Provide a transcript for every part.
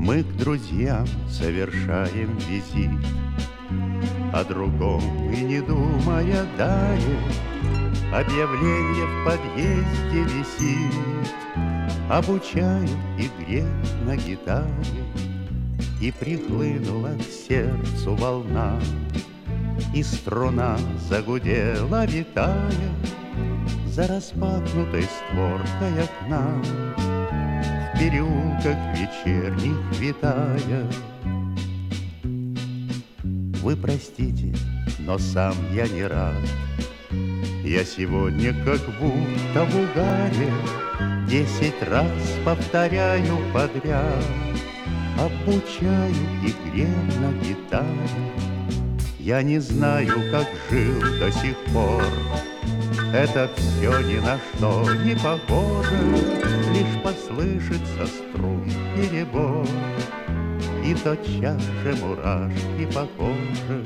Мы к друзьям совершаем визит, о другом и не думая далее. Объявление в подъезде висит, обучаю игре на гитаре. И прихлынула к сердцу волна, и струна загудела, витая за распахнутой створкой окна, в переулках вечерних витая. Вы простите, но сам я не рад. Я сегодня как будто в угаре 10 раз повторяю подряд, обучаю игре на гитаре. Я не знаю, как жил до сих пор. Это все ни на что не похоже. Лишь послышится струн перебор, и тотчас же мурашки по коже.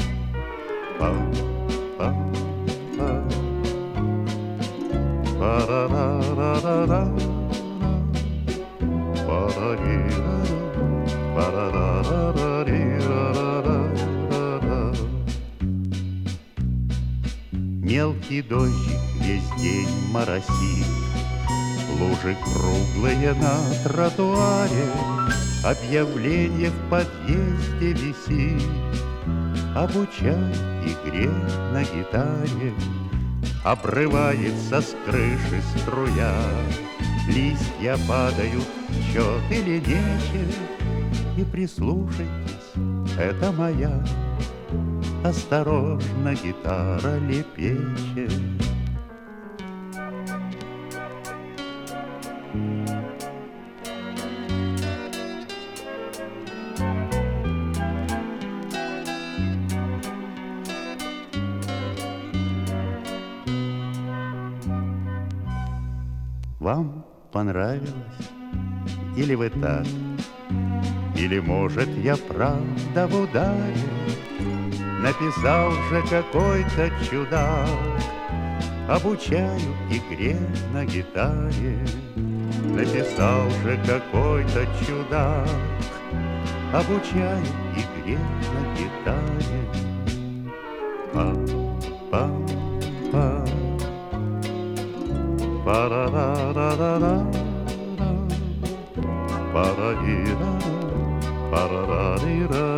Пам-пам-пам, па-ра-ра-ра-ра-ра, па-ра-ри-ра-ра, па-ра-ра-ра-ри-ра-ра-ра-ра. Мелкий дождик весь день моросит, лужи круглые на тротуаре. Объявление в подъезде висит, обучаю игре на гитаре. Обрывается с крыши струя, листья падают в чет или нечет. И прислушайтесь, это моя осторожно гитара лепечет. Вам понравилось? Или вы так? Или, может, я правда в ударе? Написал же какой-то чудак, обучаю игре на гитаре. Написал же какой-то чудак, обучаю игре на гитаре. Пам-пам-пам, па-ра-ра-ра-ра-ра, па-ра-ри-ра-ра, па-ра-ра-ри-ра.